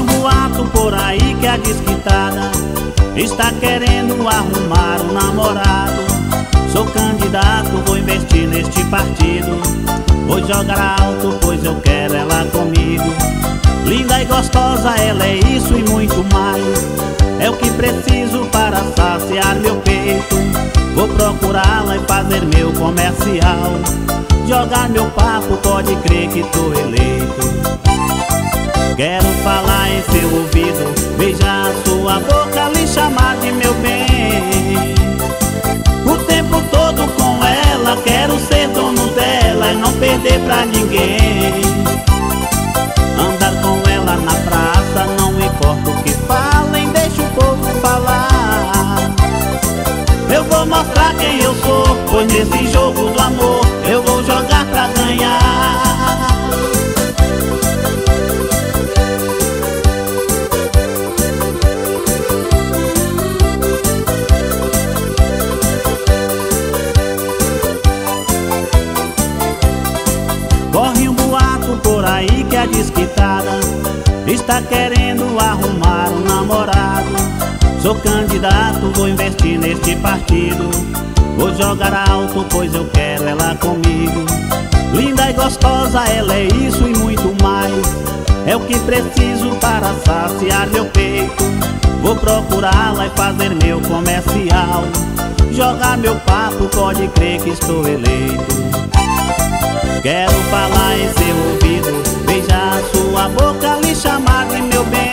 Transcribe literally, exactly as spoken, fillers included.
um boato por aí que a desquitada está querendo arrumar um namorado. Sou candidato, vou investir neste partido. Vou jogar alto, pois eu quero ela comigo. Linda e gostosa, ela é isso e muito mais. É o que preciso para saciar meu peito. Vou procurá-la e fazer meu comercial. Jogar meu papo, pode crer que tô eleito. Quero falar em seu ouvido, beijar sua boca, lhe chamar de meu bem. O tempo todo com ela, quero ser dono dela e não perder pra ninguém. Andar com ela na praça, não importa o que falem, deixa o povo falar. Eu vou mostrar quem eu sou, pois nesse jogo do amor eu vou jogar pra ganhar. Corre um boato por aí que a desquitada está querendo arrumar um namorado. Sou candidato, vou investir neste partido. Vou jogar alto, pois eu quero ela comigo. Linda e gostosa, ela é isso e muito mais. É o que preciso para saciar meu peito. Vou procurá-la e fazer meu comercial. Jogar meu papo, pode crer que estou eleito. Quero falar em seu ouvido, beijar sua boca, lhe chamar de meu bem.